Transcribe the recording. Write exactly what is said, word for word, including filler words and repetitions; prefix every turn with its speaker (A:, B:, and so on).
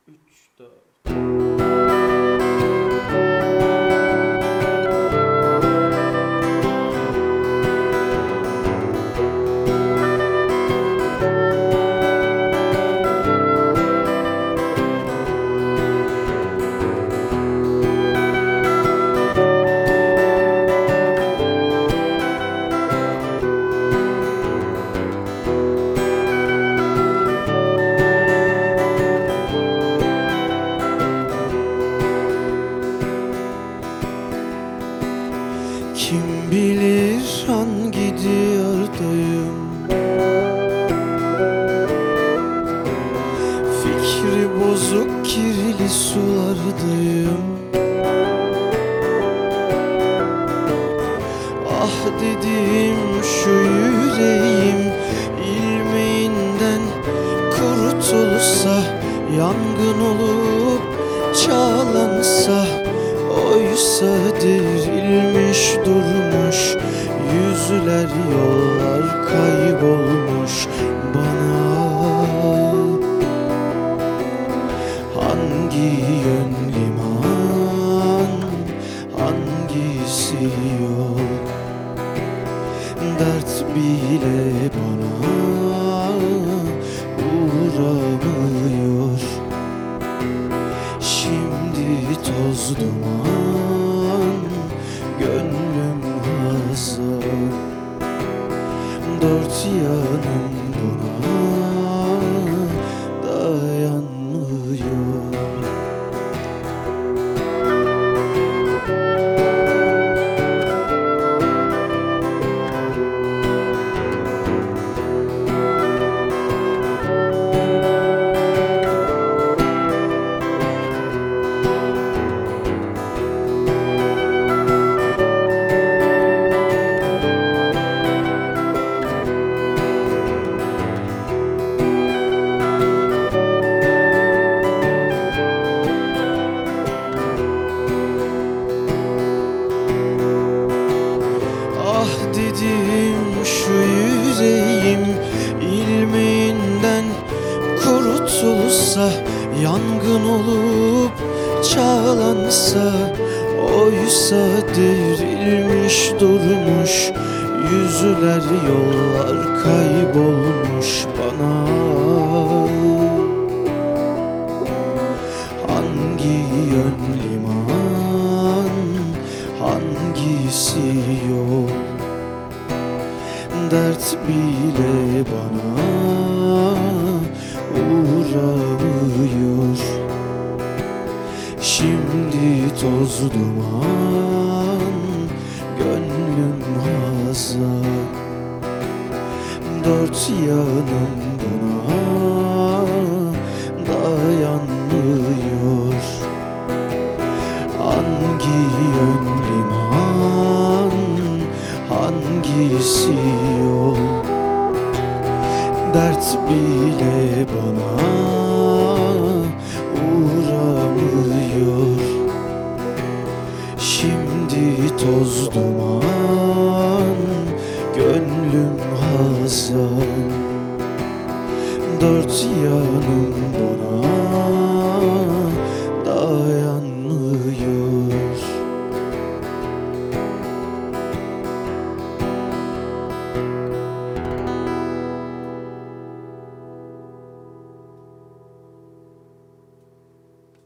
A: üç, dört.
B: Kim bilir hangi diyardayım, fikri bozuk kirli sulardayım. Ah dediğim şu yüreğim ilmeğinden kurtulsa, yangın olup çağlansa, oysa devrilmiş durmuş, yüzler yollar kaybolmuş. Bana hangi yön liman, hangisi yol? Dert bile bana uğramıyor. Şimdi toz duman, gönlüm hazan, dört yanım buna dayanmıyor. Dediğim şu yüreğim ilmeğinden kurtulsa, yangın olup çağlansa, oysa devrilmiş durmuş, yüzler yollar kaybolmuş. Bana hangi yön liman, hangisi yol? Dert bile bana uğramıyor. Şimdi toz duman, gönlüm hazan, dört yanım